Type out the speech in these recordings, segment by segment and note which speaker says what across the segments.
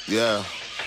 Speaker 1: Yeah.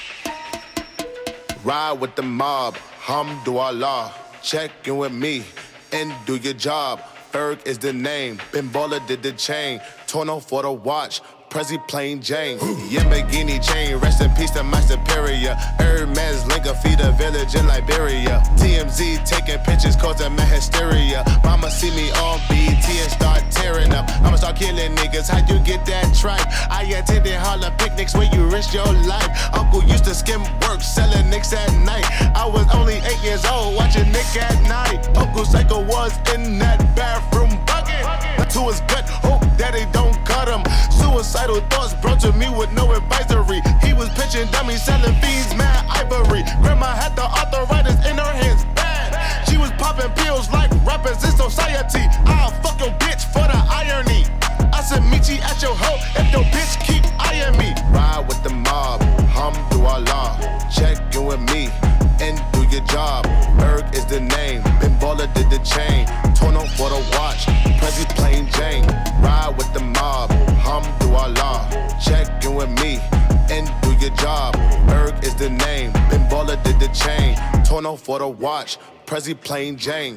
Speaker 1: Ride with the mob, Hamdulillah. Check in with me and do your job. Ferg is the name, Ben Baller did the chain. Torno for the watch, Prezi plain Jane. Yamagini chain, rest in peace to my superior. Hermes Linka feed a village in Liberia. TMZ taking pictures causing my hysteria. Mama see me on BET and start tearing up. I'ma start killing niggas, how you get that tripe? I attended Harlem picnics where you risk your life. Uncle used to skim work, selling nicks at night. I was only 8 years old, watching Nick at night. Uncle Psycho was in that bathroom bucket. To his gut, hope that they don't cut him. Suicidal thoughts brought to me with no advisory. He was pitching dummies, selling fiends, mad ivory. Grandma had the arthritis in her hands, bad. She was popping pills like rappers in society. I'll fuck your bitch for the irony. I said meet you at your hoe if your bitch keep eyeing me. Ride with the mob, Hamdulillah. Check in with me and do your job. Berg is the name, Ben Baller did the chain. Torno for the watch, Prezi plain Jane. Ride with the mob, Hamdulillah. Check in with me and do your job. Berg is the name, Ben Baller did the chain. Torno for the watch, Prezi plain Jane.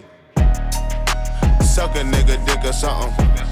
Speaker 1: Suck a nigga dick or something.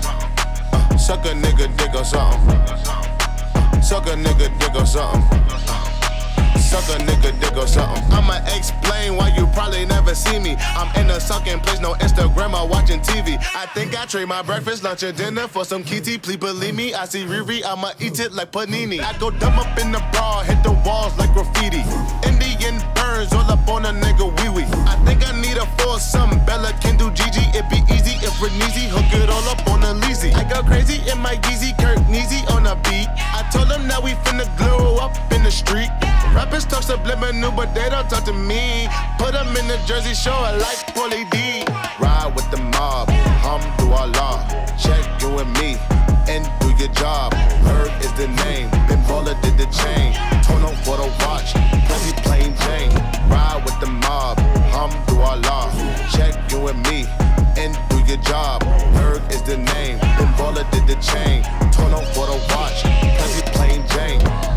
Speaker 1: Suck a nigga dick or something. Suck a nigga dick or something. Suck a nigga dick or something. I'ma explain why you probably never see me. I'm in a sunken place, no Instagram or watching TV. I think I trade my breakfast, lunch, and dinner for some kitty. Please believe me, I see Riri, I'ma eat it like panini. I go dumb up in the bra, hit the walls like graffiti. Indian burns all up on a nigga wee-wee. I think I need a foursome, Bella can do Gigi. It be easy if Reneezy hook it all up on a Leezy. I go crazy in my Yeezy, Kirk Neezy on a beat. I told them now we finna glow up in the street. Rappers talk subliminal, but they don't talk to me. Put them in the Jersey Shore like Pauly D. Ride with the mob, Hamdulillah. Check in with me and do your job. Herb is the name, Ben Baller did the chain. Torno for the watch, Prezi plain Jane. Ride with the mob, Hamdulillah. Check in with me and do your job. Herb is the name, Ben Baller did the chain. Torno for the watch, Prezi plain Jane.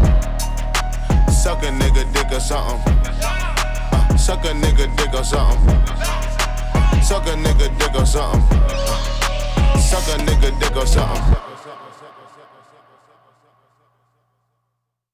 Speaker 1: Suck a nigga dick or something. Suck a nigga dick or something. Suck a nigga dick or something. Suck a nigga dick or something.